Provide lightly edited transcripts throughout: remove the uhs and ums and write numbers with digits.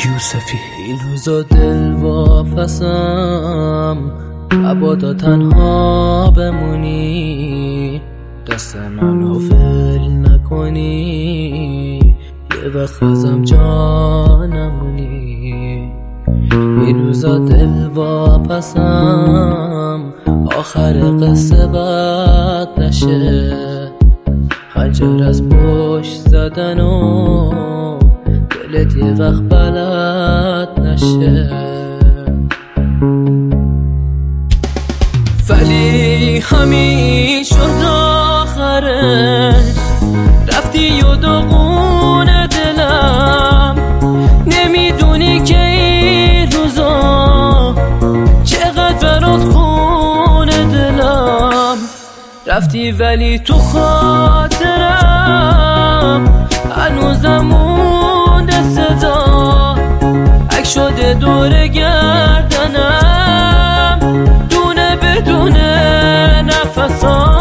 یوسفی. این روزا دل واپسم، مبادا تنها بمونی، دست منو ول نکنی، یه وقت ازم جا نمونی. این روزا دل واپسم، آخر قصه بد نشه، خنجر از پشت زدن و دلت یه وقت بلد نشه. ولی همین شد آخرش، رفتی و داغون دلم، نمیدونی که این روزا چقدر برات خونه دلم. رفتی ولی تو خاطرم هنوزم مونده صدا، عکس شده دور گردنم، دونه بدونه نفسام.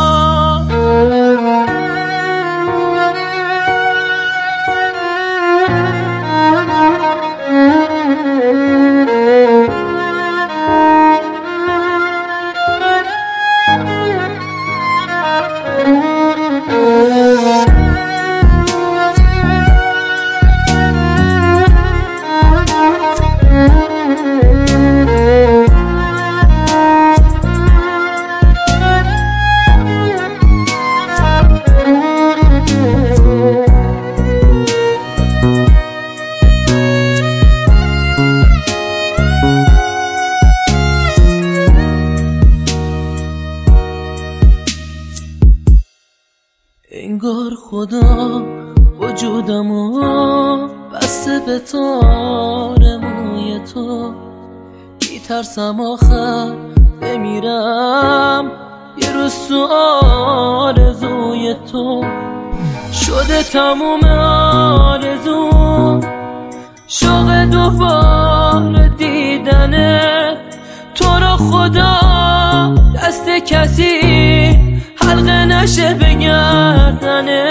انگار خدا وجودمو بسته به تار موی تو، میترسم آخر بمیرم یه روز تو آرزوی تو. شده تموم آرزو، شوق دوباره دیدنه تو رو، خدا دست کسی حلقه نشه بگردنه.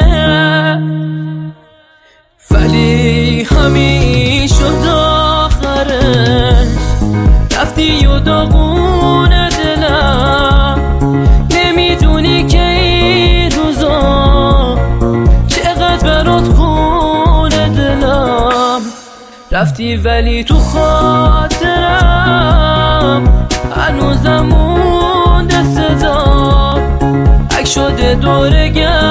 ولی همین شد آخرش، رفتی و داغون دلم، نمیدونی که این روزا چقدر برات خونه دلم. رفتی ولی تو خاطرم هنوزم مونده صدا، عکس شده دور